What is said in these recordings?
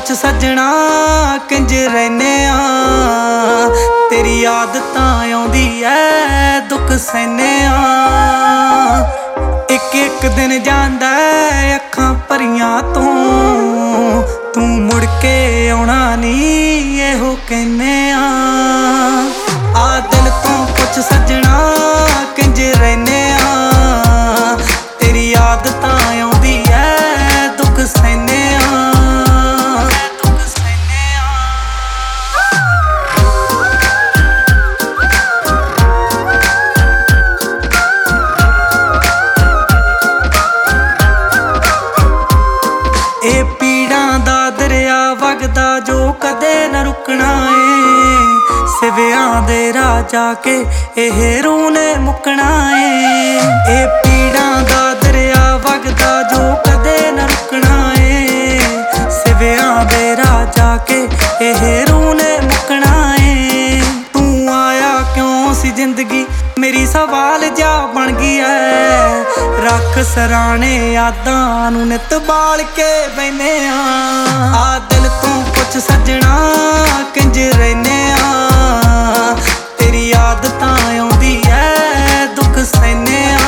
पुछ सजना किंज रहने आ, तेरी आदतां आउंदी ऐ दुख सहने आ। एक एक दिन जांदा ऐ अखां भरियां तू मुड़ के आउणा नी इहो कहने आ दिल तों पुछ सजना किंज रहने आ, तेरी आदतां आउंदी ऐ दुख सहने आ। ए पीड़ां दा दरिया वगदा जो कदे न रुकना ए, सिवियां दे राजा के एह रूह ने मुकना ए पीड़ां दा दरिया वगदा जो कदे न रुकना ए, सिवियां दे राजा के एह रूह ने मुकना ए। तू आया क्यों सी जिंदगी मेरी सवाल जा बन गई है, रख सराणे यादां नूं नित बाल के बैने आ दिल तों पुछ सजना किंज रहने आ, तेरी आदतां आउंदी ऐ दुख सहने आ।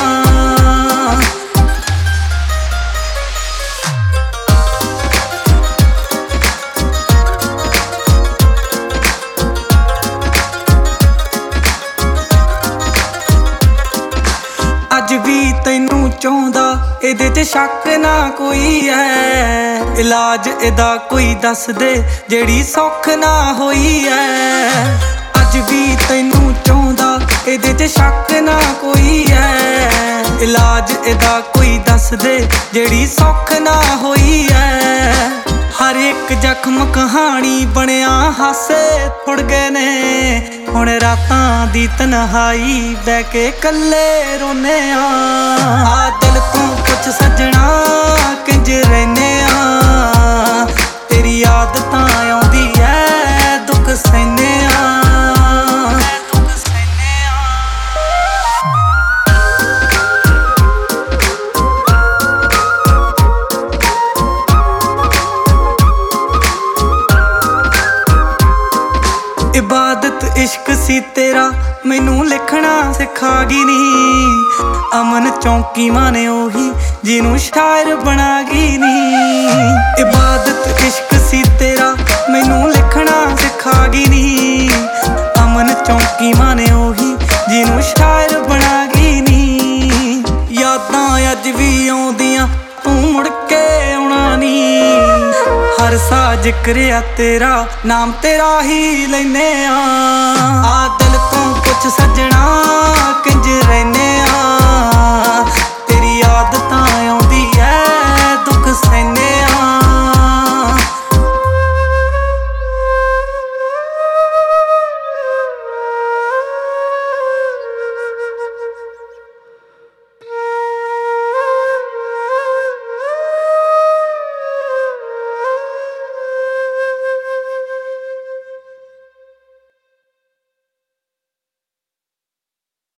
अज भी तैनू चाहुंदा इहदे च शक ना कोई है, इलाज इहदा कोई दस दे जेड़ी सौख ना होई है। अज भी तैनू चाहुंदा इहदे च शक ना कोई है, इलाज इहदा कोई दस दे जेड़ी सौख ना होई है। हर एक जख्म कहानी बनिया हासे थुड़ गए ने, हुण रातां दी तन्हाई बह के कल्ले रोने आ दिल तों पुछ सजना किंज रहने आ, तेरी आदतां आउंदी ऐ दुख सहने आ। इबादत इश्क सी तेरा मैनू लिखना सिखा गई नी, अमन चौंकी माने ओही जिनू शायर बना गई नी। इबादत इश्क सी तेरा मैनू लिखना सिखा गई नी, अमन चौंकी माने ओही जिनू शायर बना गई नी। यादां अज भी आउंदियां तू मुड़ के आउणा नी, हर सा जिक्र तेरा नाम तेरा ही लैने आ दिल तों पुछ सजना किंज रहने आ।